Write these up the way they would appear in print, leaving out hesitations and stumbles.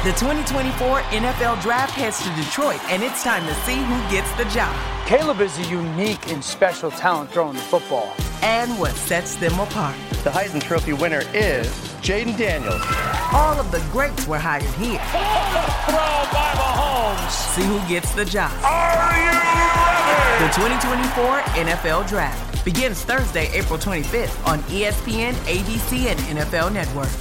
The 2024 NFL Draft heads to Detroit, and it's time to see who gets the job. Caleb is a unique and special talent throwing the football. And what sets them apart. The Heisman Trophy winner is Jaden Daniels. All of the greats were hired here. Throw by Mahomes. See who gets the job. Are you ready? The 2024 NFL Draft begins Thursday, April 25th on ESPN, ABC, and NFL Network.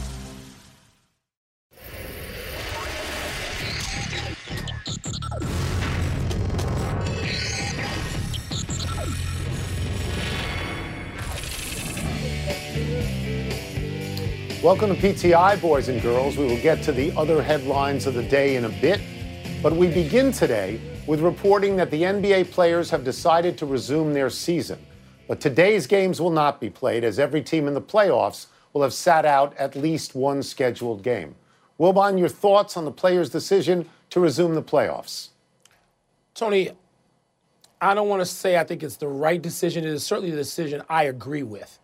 Welcome to PTI, boys and girls. We will get to the other headlines of the day in a bit, but we begin today with reporting that the NBA players have decided to resume their season. But today's games will not be played, as every team in the playoffs will have sat out at least one scheduled game. Wilbon, your thoughts on the players' decision to resume the playoffs? Tony, I don't want to say I think it's the right decision. It is certainly the decision I agree with.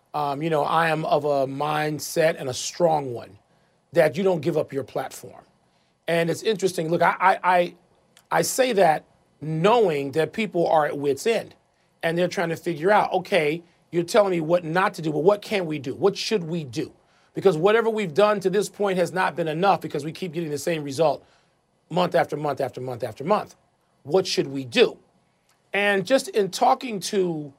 I am of a mindset, and a strong one, that you don't give up your platform. And it's interesting. Look, I say that knowing that people are at wit's end, and they're trying to figure out, okay, you're telling me what not to do, but what can we do? What should we do? Because whatever we've done to this point has not been enough, because we keep getting the same result month after month after month after month. What should we do? And just in talking to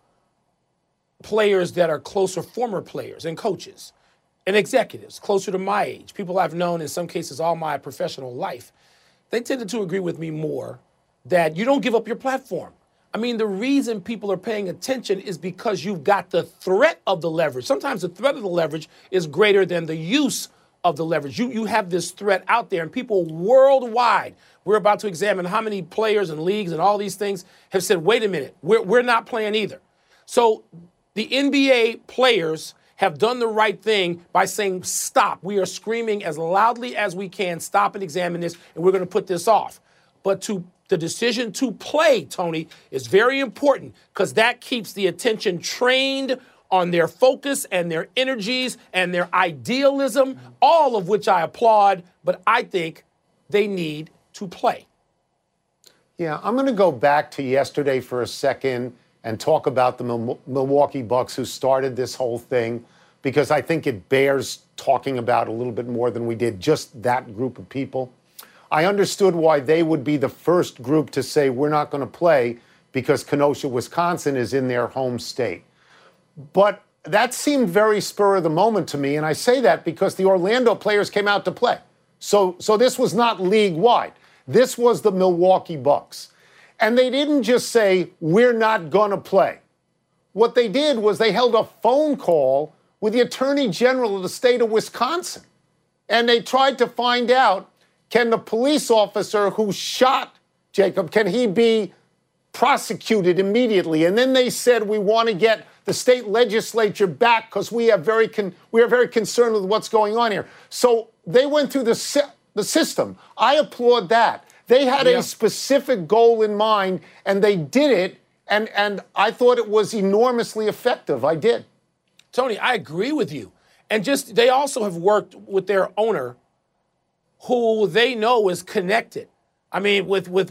players that are closer, former players and coaches and executives closer to my age, people I've known in some cases all my professional life, they tended to agree with me more that you don't give up your platform. I mean, the reason people are paying attention is because you've got the threat of the leverage. Sometimes the threat of the leverage is greater than the use of the leverage. You have this threat out there, and people worldwide, we're about to examine how many players and leagues and all these things have said, wait a minute, we're not playing either. So the NBA players have done the right thing by saying, stop. We are screaming as loudly as we can, stop and examine this, and we're going to put this off. But the decision to play, Tony, is very important, because that keeps the attention trained on their focus and their energies and their idealism, all of which I applaud, but I think they need to play. Yeah, I'm going to go back to yesterday for a second and talk about the Milwaukee Bucks, who started this whole thing, because I think it bears talking about a little bit more than we did just that group of people. I understood why they would be the first group to say we're not going to play because Kenosha, Wisconsin is in their home state. But that seemed very spur of the moment to me, and I say that because the Orlando players came out to play. So this was not league-wide. This was the Milwaukee Bucks. And they didn't just say, we're not going to play. What they did was they held a phone call with the Attorney General of the state of Wisconsin. And they tried to find out, can the police officer who shot Jacob, can he be prosecuted immediately? And then they said, we want to get the state legislature back because we are very concerned with what's going on here. So they went through the system. I applaud that. They had a specific goal in mind, and they did it, and I thought it was enormously effective. I did. Tony, I agree with you. And just they also have worked with their owner, who they know is connected. I mean,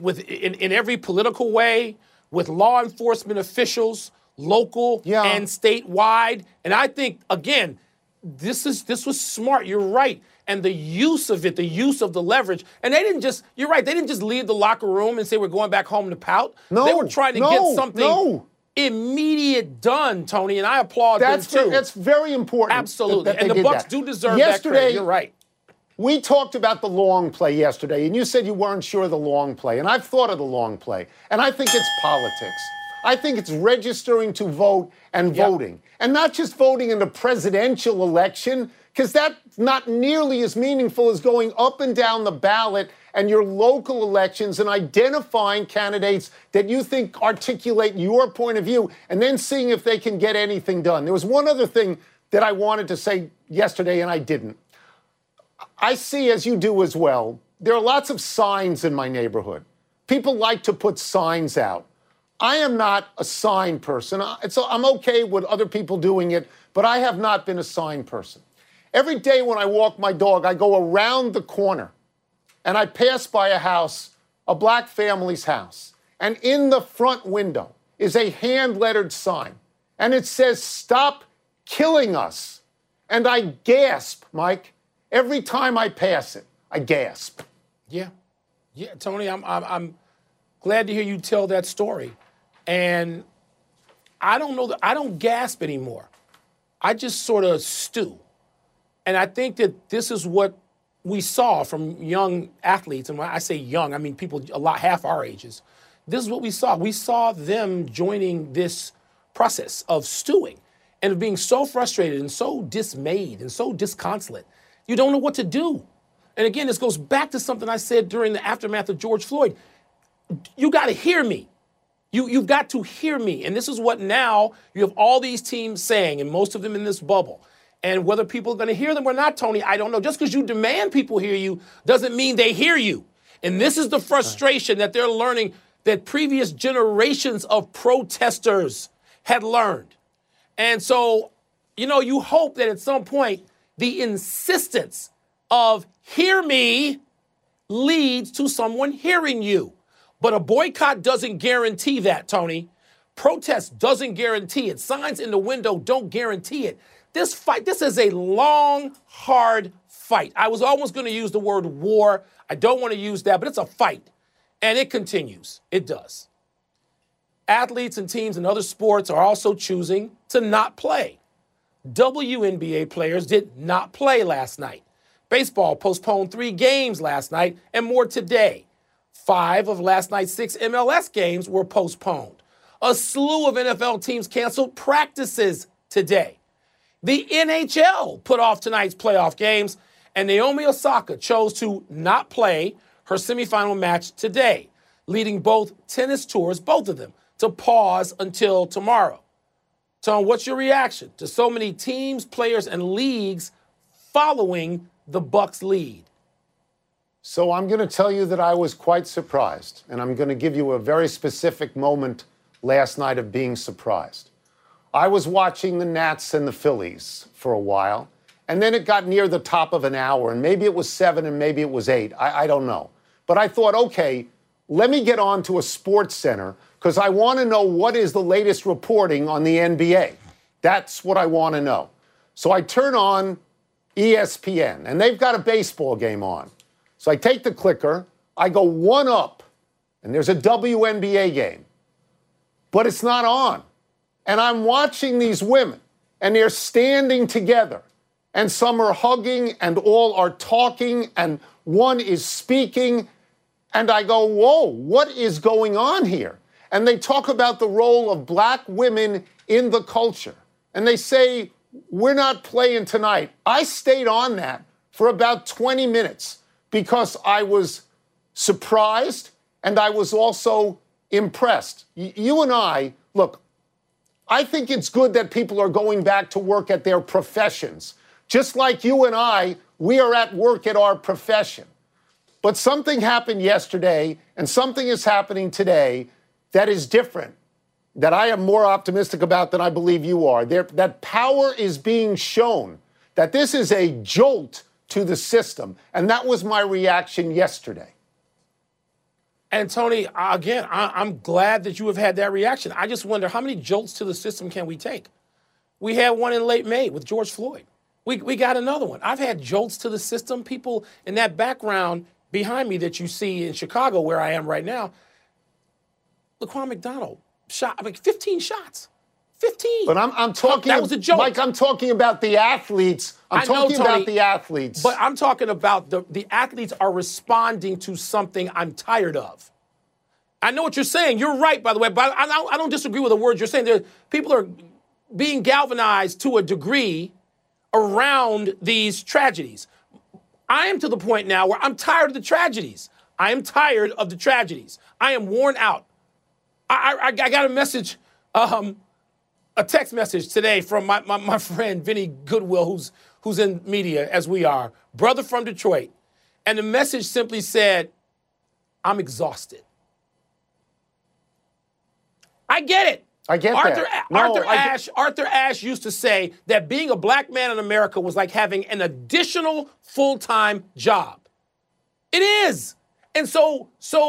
in every political way, with law enforcement officials, local and statewide. And I think, again, this was smart. You're right. And the use of it, the use of the leverage. And they didn't just, you're right, they didn't just leave the locker room and say we're going back home to pout. No, they were trying to get something immediate done, Tony, and I applaud them too. That's very important. Absolutely. And the Bucks do deserve that credit. You're right. We talked about the long play yesterday, and you said you weren't sure of the long play. And I've thought of the long play, and I think it's politics. I think it's registering to vote and voting. And not just voting in the presidential election, because that's not nearly as meaningful as going up and down the ballot and your local elections and identifying candidates that you think articulate your point of view and then seeing if they can get anything done. There was one other thing that I wanted to say yesterday, and I didn't. I see, as you do as well, there are lots of signs in my neighborhood. People like to put signs out. I am not a sign person. I'm okay with other people doing it, but I have not been a sign person. Every day when I walk my dog, I go around the corner and I pass by a house, a black family's house, and in the front window is a hand-lettered sign, and it says, "Stop killing us." And I gasp, Mike. Every time I pass it, I gasp. Yeah, Tony, I'm glad to hear you tell that story. And I don't know I don't gasp anymore. I just sort of stew. And I think that this is what we saw from young athletes. And when I say young, I mean people half our ages. This is what we saw. We saw them joining this process of stewing and of being so frustrated and so dismayed and so disconsolate. You don't know what to do. And again, this goes back to something I said during the aftermath of George Floyd. You got to hear me. You've got to hear me. And this is what now you have all these teams saying, and most of them in this bubble. And whether people are going to hear them or not, Tony, I don't know. Just because you demand people hear you doesn't mean they hear you. And this is the frustration that they're learning that previous generations of protesters had learned. And so, you hope that at some point the insistence of hear me leads to someone hearing you. But a boycott doesn't guarantee that, Tony. Protest doesn't guarantee it. Signs in the window don't guarantee it. This is a long, hard fight. I was almost going to use the word war. I don't want to use that, but it's a fight. And it continues. It does. Athletes and teams in other sports are also choosing to not play. WNBA players did not play last night. Baseball postponed 3 games last night and more today. 5 of last night's 6 MLS games were postponed. A slew of NFL teams canceled practices today. The NHL put off tonight's playoff games, and Naomi Osaka chose to not play her semifinal match today, leading both tennis tours, both of them, to pause until tomorrow. Tom, what's your reaction to so many teams, players, and leagues following the Bucks' lead? So I'm going to tell you that I was quite surprised, and I'm going to give you a very specific moment last night of being surprised. I was watching the Nats and the Phillies for a while, and then it got near the top of an hour, and maybe it was 7 and maybe it was 8. I don't know. But I thought, okay, let me get on to a sports center because I want to know what is the latest reporting on the NBA. That's what I want to know. So I turn on ESPN, and they've got a baseball game on. So I take the clicker, I go 1 up, and there's a WNBA game. But it's not on. And I'm watching these women, and they're standing together, and some are hugging, and all are talking, and one is speaking, and I go, whoa, what is going on here? And they talk about the role of black women in the culture. And they say, we're not playing tonight. I stayed on that for about 20 minutes because I was surprised, and I was also impressed. You and I, look, I think it's good that people are going back to work at their professions. Just like you and I, we are at work at our profession. But something happened yesterday, and something is happening today that is different, that I am more optimistic about than I believe you are. That power is being shown, that this is a jolt to the system. And that was my reaction yesterday. And Tony, again, I'm glad that you have had that reaction. I just wonder how many jolts to the system can we take? We had one in late May with George Floyd. We got another one. I've had jolts to the system. People in that background behind me that you see in Chicago, where I am right now, Laquan McDonald shot 15 shots. 15. But I'm talking. That was a joke. Mike, I'm talking about the athletes. I'm talking about the athletes. But I'm talking about the athletes are responding to something I'm tired of. I know what you're saying. You're right, by the way. But I don't disagree with the words you're saying. People are being galvanized to a degree around these tragedies. I am to the point now where I'm tired of the tragedies. I am tired of the tragedies. I am worn out. I got a message, a text message today from my friend Vinny Goodwill, who's in media as we are, brother from Detroit. And the message simply said, I'm exhausted. I get it. I get that. Arthur Ashe used to say that being a black man in America was like having an additional full-time job. It is. And so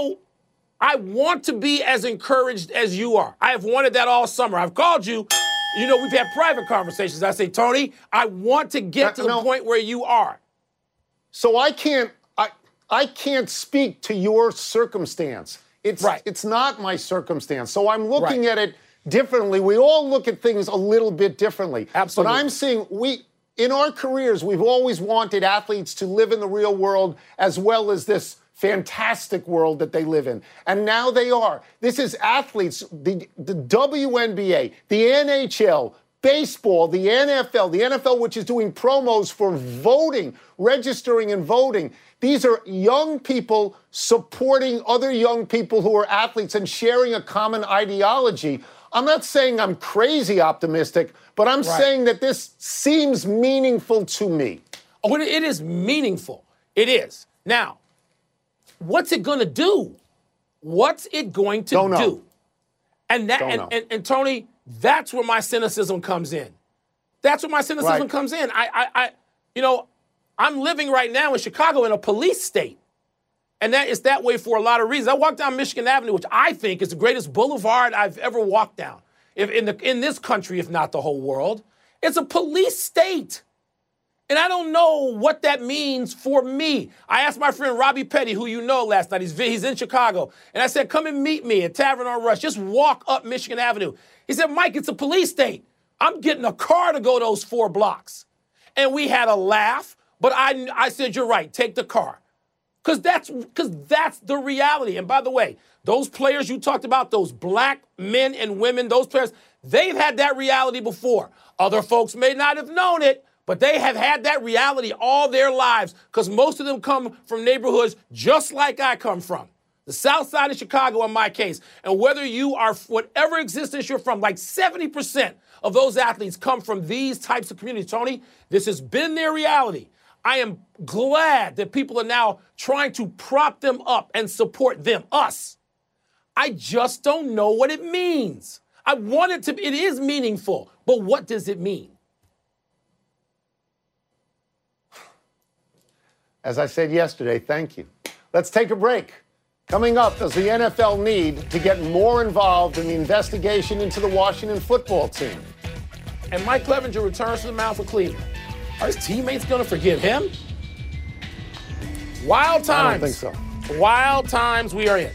I want to be as encouraged as you are. I have wanted that all summer. I've called you. You know, we've had private conversations. I say, Tony, I want to get to the point where you are. So I can't speak to your circumstance. It's not my circumstance. So I'm looking at it differently. We all look at things a little bit differently. Absolutely. But I'm saying in our careers, we've always wanted athletes to live in the real world as well as this fantastic world that they live in. And now they are. This is athletes, the WNBA, the NHL, baseball, the NFL, which is doing promos for voting, registering and voting. These are young people supporting other young people who are athletes and sharing a common ideology. I'm not saying I'm crazy optimistic, but I'm saying that this seems meaningful to me. Oh, it is meaningful. It is. Now, what's it going to do? What's it going to do? And Tony, that's where my cynicism comes in. That's where my cynicism comes in. I'm living right now in Chicago in a police state. And that is that way for a lot of reasons. I walk down Michigan Avenue, which I think is the greatest boulevard I've ever walked down, in this country, if not the whole world. It's a police state. And I don't know what that means for me. I asked my friend Robbie Petty, who you know last night. He's in Chicago. And I said, come and meet me at Tavern on Rush. Just walk up Michigan Avenue. He said, Mike, it's a police state. I'm getting a car to go those 4 blocks. And we had a laugh. But I said, you're right, take the car. Because that's the reality. And by the way, those players you talked about, those black men and women, those players, they've had that reality before. Other folks may not have known it, but they have had that reality all their lives because most of them come from neighborhoods just like I come from. The South Side of Chicago in my case. And whether you are, whatever existence you're from, like 70% of those athletes come from these types of communities. Tony, this has been their reality. I am glad that people are now trying to prop them up and support them, us. I just don't know what it means. I want it to be, it is meaningful, but what does it mean? As I said yesterday, thank you. Let's take a break. Coming up, does the NFL need to get more involved in the investigation into the Washington football team? And Mike Clevenger returns to the mound for Cleveland. Are his teammates going to forgive him? Wild times. I don't think so. Wild times we are in.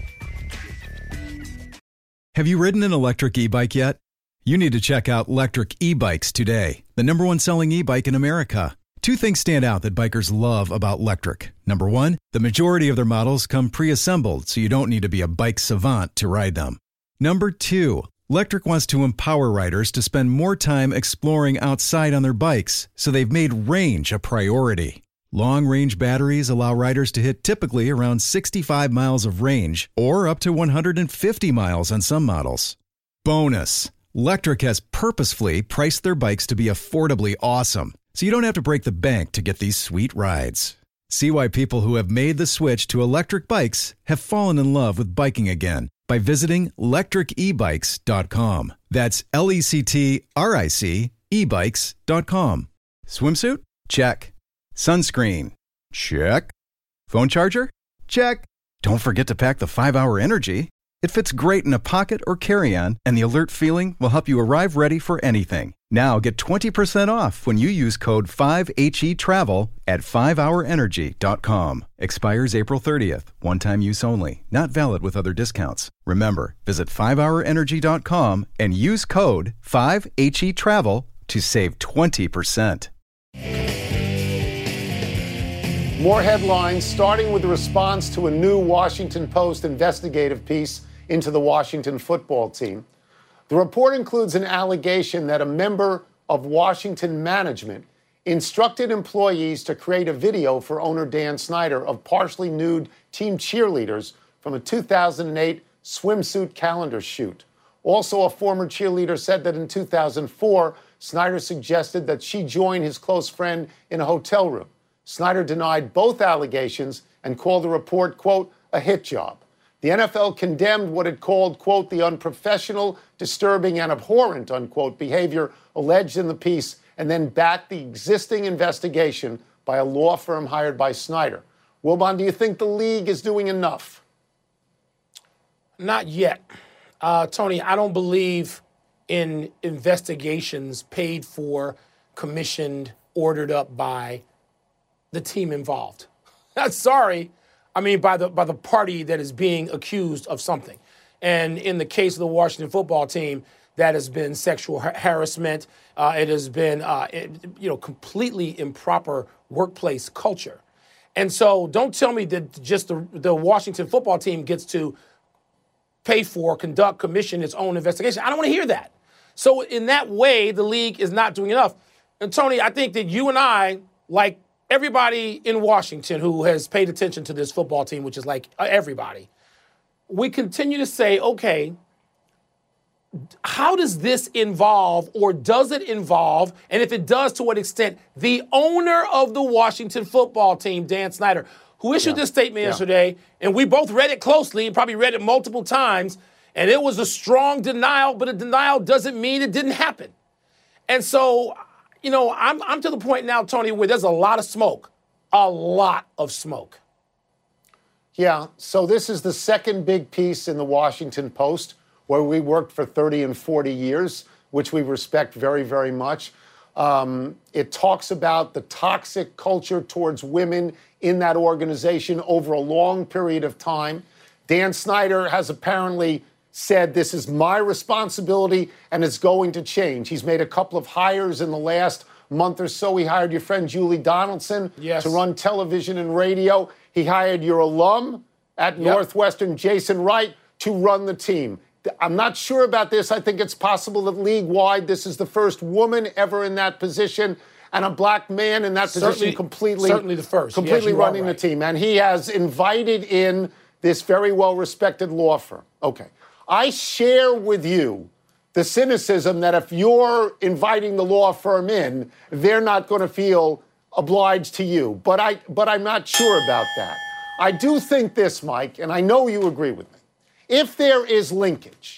Have you ridden an electric e-bike yet? You need to check out Lectric E-Bikes today, the #1 selling e-bike in America. 2 things stand out that bikers love about Lectric. Number 1, the majority of their models come pre-assembled, so you don't need to be a bike savant to ride them. Number 2, Lectric wants to empower riders to spend more time exploring outside on their bikes, so they've made range a priority. Long-range batteries allow riders to hit typically around 65 miles of range, or up to 150 miles on some models. Bonus, Lectric has purposefully priced their bikes to be affordably awesome, so you don't have to break the bank to get these sweet rides. See why people who have made the switch to electric bikes have fallen in love with biking again by visiting lectricebikes.com. That's LECTRIC ebikes.com. Swimsuit? Check. Sunscreen? Check. Phone charger? Check. Don't forget to pack the 5-Hour Energy. It fits great in a pocket or carry-on, and the alert feeling will help you arrive ready for anything. Now get 20% off when you use code 5HETRAVEL at 5hourenergy.com. Expires April 30th. One-time use only. Not valid with other discounts. Remember, visit 5hourenergy.com and use code 5HETRAVEL to save 20%. More headlines, starting with the response to a new Washington Post investigative piece into the Washington football team. The report includes an allegation that a member of Washington management instructed employees to create a video for owner Dan Snyder of partially nude team cheerleaders from a 2008 swimsuit calendar shoot. Also, a former cheerleader said that in 2004, Snyder suggested that she join his close friend in a hotel room. Snyder denied both allegations and called the report, quote, a hit job. The NFL condemned what it called, quote, the unprofessional, disturbing, and abhorrent, unquote, behavior alleged in the piece, and then backed the existing investigation by a law firm hired by Snyder. Wilbon, do you think the league is doing enough? Not yet. Tony, I don't believe in investigations paid for, commissioned, ordered up by the team involved. Sorry. I mean, by the party that is being accused of something. And in the case of the Washington football team, that has been sexual harassment. It has been, completely improper workplace culture. And so don't tell me that just the Washington football team gets to pay for, conduct, commission its own investigation. I don't want to hear that. So in that way, the league is not doing enough. And Tony, I think that you and I, like everybody in Washington who has paid attention to this football team, which is like everybody, we continue to say, okay, how does this involve, or does it involve, and if it does, to what extent, the owner of the Washington football team, Dan Snyder, who issued this statement yesterday, and we both read it closely and probably read it multiple times, and it was a strong denial, but a denial doesn't mean it didn't happen. And so, I'm to the point now, Tony, where there's a lot of smoke. A lot of smoke. Yeah, so this is the second big piece in the Washington Post, where we worked for 30 and 40 years, which we respect very, very much. It talks about the toxic culture towards women in that organization over a long period of time. Dan Snyder has apparently said this is my responsibility and it's going to change. He's made a couple of hires in the last month or so. He hired your friend Julie Donaldson to run television and radio. He hired your alum at Northwestern, Jason Wright, to run the team. I'm not sure about this. I think it's possible that league-wide this is the first woman ever in that position and a black man in that position certainly the first. Completely running the team. And he has invited in this very well-respected law firm. Okay. I share with you the cynicism that if you're inviting the law firm in, they're not going to feel obliged to you. But I'm not sure about that. I do think this, Mike, and I know you agree with me. If there is linkage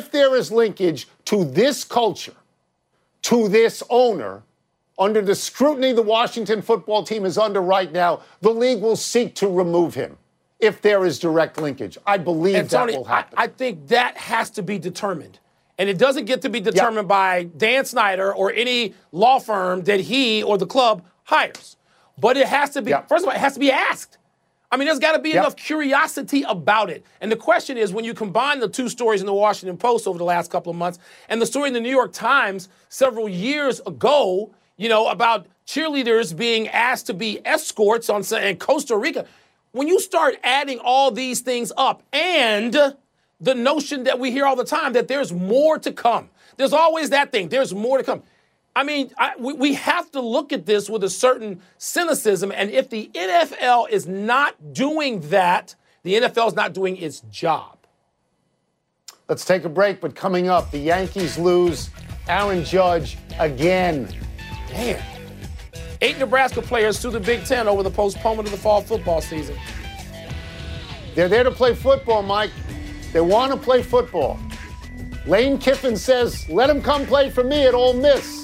to this culture, to this owner, under the scrutiny the Washington football team is under right now, the league will seek to remove him if there is direct linkage. I believe Tony, that will happen. I think that has to be determined. And it doesn't get to be determined by Dan Snyder or any law firm that he or the club hires. But it has to be, first of all, it has to be asked. I mean, there's got to be enough curiosity about it. And the question is, when you combine the two stories in the Washington Post over the last couple of months and the story in the New York Times several years ago, about cheerleaders being asked to be escorts in Costa Rica, when you start adding all these things up and the notion that we hear all the time that there's more to come, there's always that thing, there's more to come. I mean, we have to look at this with a certain cynicism, and if the NFL is not doing that, the NFL is not doing its job. Let's take a break, but coming up, the Yankees lose Aaron Judge again. Damn. 8 Nebraska players sue the Big Ten over the postponement of the fall football season. They're there to play football, Mike. They want to play football. Lane Kiffin says, let them come play for me at Ole Miss.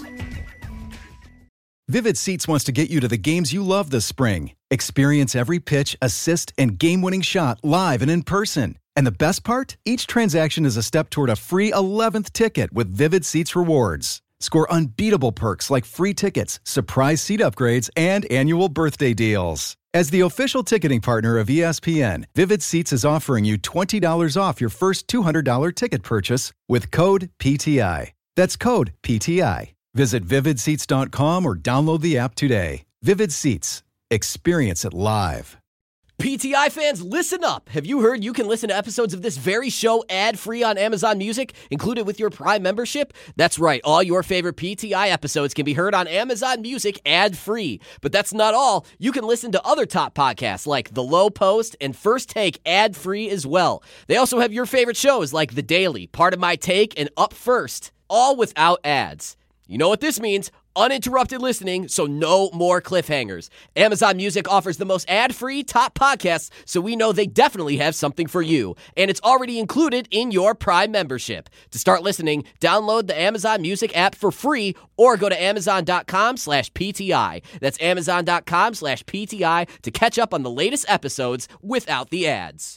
Vivid Seats wants to get you to the games you love this spring. Experience every pitch, assist, and game-winning shot live and in person. And the best part? Each transaction is a step toward a free 11th ticket with Vivid Seats rewards. Score unbeatable perks like free tickets, surprise seat upgrades, and annual birthday deals. As the official ticketing partner of ESPN, Vivid Seats is offering you $20 off your first $200 ticket purchase with code PTI. That's code PTI. Visit vividseats.com or download the app today. Vivid Seats. Experience it live. PTI fans, listen up. Have you heard you can listen to episodes of this very show ad-free on Amazon Music, included with your Prime membership? That's right. All your favorite PTI episodes can be heard on Amazon Music ad-free. But that's not all. You can listen to other top podcasts like The Low Post and First Take ad-free as well. They also have your favorite shows like The Daily, Part of My Take, and Up First, all without ads. You know what this means? uninterrupted listening, so no more cliffhangers. Amazon Music offers the most ad-free top podcasts, so we know they definitely have something for you. And it's already included in your Prime membership. To start listening, download the Amazon Music app for free or go to amazon.com/PTI. That's amazon.com/PTI to catch up on the latest episodes without the ads.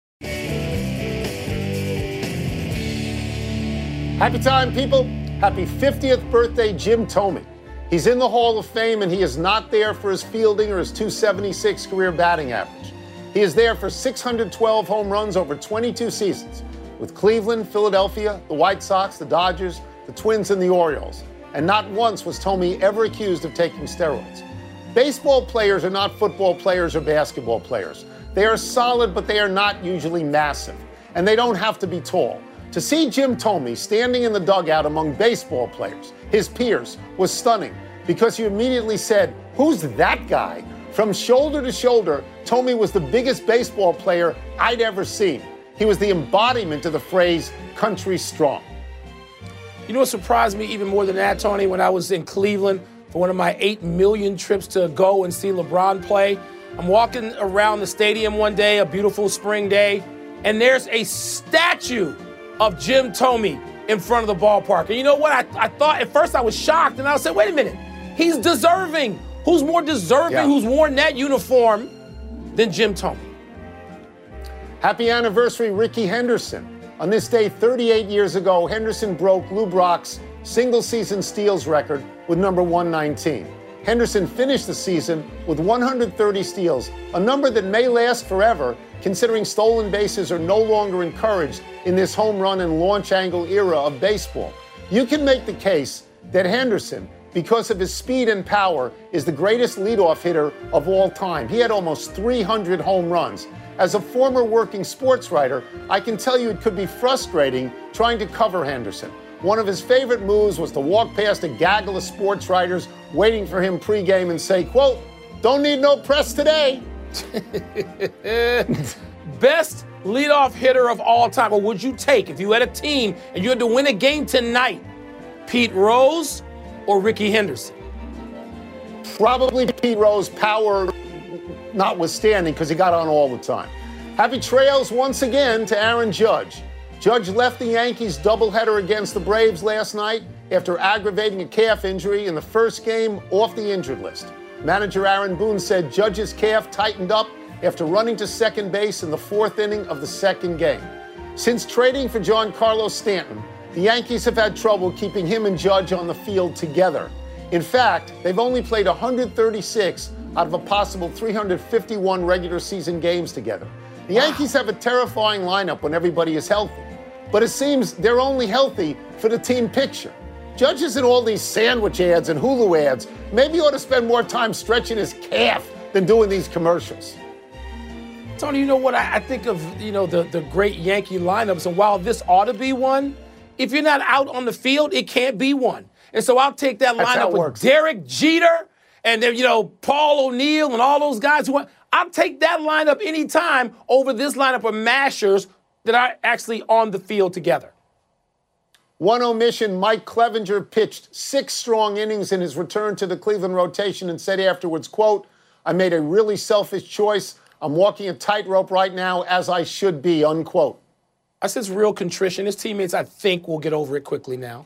Happy time, people. Happy 50th birthday, Jim Thome. He's in the Hall of Fame, and he is not there for his fielding or his .276 career batting average. He is there for 612 home runs over 22 seasons with Cleveland, Philadelphia, the White Sox, the Dodgers, the Twins, and the Orioles. And not once was Thome ever accused of taking steroids. Baseball players are not football players or basketball players. They are solid, but they are not usually massive. And they don't have to be tall. To see Jim Thome standing in the dugout among baseball players, his peers, was stunning because you immediately said, "Who's that guy?" From shoulder to shoulder, Thome was the biggest baseball player I'd ever seen. He was the embodiment of the phrase, country strong. You know what surprised me even more than that, Tony, when I was in Cleveland for one of my 8 million trips to go and see LeBron play? I'm walking around the stadium one day, a beautiful spring day, and there's a statue of Jim Thome in front of the ballpark. And you know what? I thought at first I was shocked, and I said, wait a minute, he's deserving. Who's more deserving, who's worn that uniform than Jim Thome? Happy anniversary, Rickey Henderson. On this day 38 years ago, Henderson broke Lou Brock's single-season steals record with number 119. Henderson finished the season with 130 steals, a number that may last forever, considering stolen bases are no longer encouraged in this home run and launch angle era of baseball. You can make the case that Henderson, because of his speed and power, is the greatest leadoff hitter of all time. He had almost 300 home runs. As a former working sports writer, I can tell you it could be frustrating trying to cover Henderson. One of his favorite moves was to walk past a gaggle of sports writers waiting for him pregame and say, quote, "Don't need no press today." Best leadoff hitter of all time. Or would you take, if you had a team and you had to win a game tonight, Pete Rose or Rickey Henderson? Probably Pete Rose, power notwithstanding, because he got on all the time. Happy trails once again to Aaron Judge. Judge left the Yankees doubleheader against the Braves last night after aggravating a calf injury in the first game off the injured list. Manager Aaron Boone said Judge's calf tightened up after running to second base in the fourth inning of the second game. Since trading for Giancarlo Stanton, the Yankees have had trouble keeping him and Judge on the field together. In fact, they've only played 136 out of a possible 351 regular season games together. The Yankees have a terrifying lineup when everybody is healthy, but it seems they're only healthy for the team picture. Judge is in all these sandwich ads and Hulu ads. Maybe he ought to spend more time stretching his calf than doing these commercials. Tony, you know what? I think of, the great Yankee lineups, and while this ought to be one, if you're not out on the field, it can't be one. And so I'll take that lineup with Derek Jeter and then, Paul O'Neill and all those guys I'll take that lineup anytime over this lineup of mashers that are actually on the field together. One omission, Mike Clevenger pitched 6 strong innings in his return to the Cleveland rotation and said afterwards, quote, "I made a really selfish choice. I'm walking a tightrope right now as I should be," unquote. I sense real contrition. His teammates, I think, will get over it quickly now.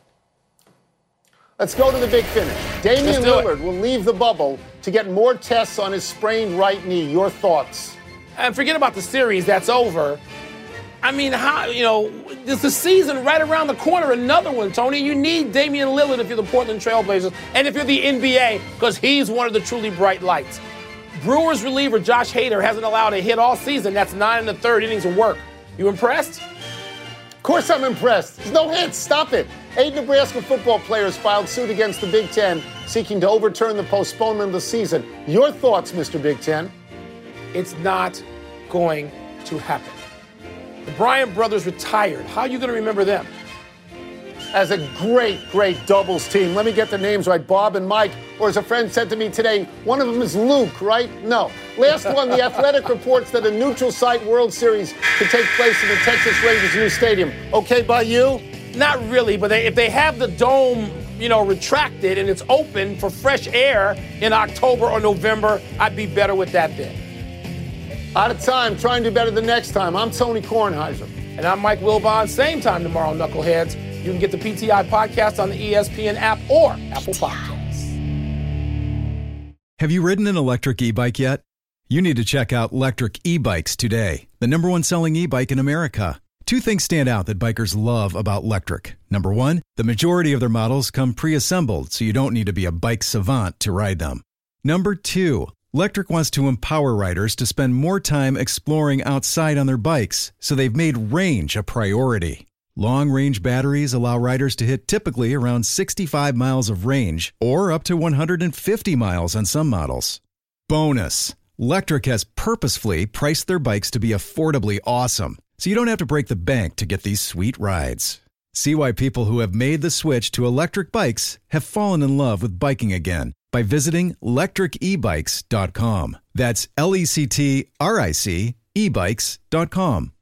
Let's go to the big finish. Damian Lillard will leave the bubble to get more tests on his sprained right knee. Your thoughts? And forget about the series. That's over. I mean, there's a season right around the corner, another one, Tony. You need Damian Lillard if you're the Portland Trailblazers and if you're the NBA, because he's one of the truly bright lights. Brewers reliever Josh Hader hasn't allowed a hit all season. That's 9 1/3 innings of work. You impressed? Of course I'm impressed. There's no hits. Stop it. 8 Nebraska football players filed suit against the Big Ten, seeking to overturn the postponement of the season. Your thoughts, Mr. Big Ten? It's not going to happen. The Bryant brothers retired. How are you going to remember them? As a great, great doubles team. Let me get the names right. Bob and Mike, or as a friend said to me today, one of them is Luke, right? No. Last one, The Athletic reports that a neutral site World Series could take place in the Texas Rangers' new stadium. Okay by you? Not really, but if they have the dome retracted and it's open for fresh air in October or November, I'd be better with that then. Out of time. Try and do better the next time. I'm Tony Kornheiser. And I'm Mike Wilbon. Same time tomorrow, Knuckleheads. You can get the PTI podcast on the ESPN app or Apple Podcasts. Have you ridden an electric e-bike yet? You need to check out Lectric E-Bikes today, the #1 selling e-bike in America. 2 things stand out that bikers love about Lectric. Number 1, the majority of their models come pre-assembled, so you don't need to be a bike savant to ride them. Number 2, Lectric wants to empower riders to spend more time exploring outside on their bikes, so they've made range a priority. Long-range batteries allow riders to hit typically around 65 miles of range, or up to 150 miles on some models. Bonus, Lectric has purposefully priced their bikes to be affordably awesome, so you don't have to break the bank to get these sweet rides. See why people who have made the switch to electric bikes have fallen in love with biking again by visiting lectricebikes.com. That's LECTRIC ebikes.com.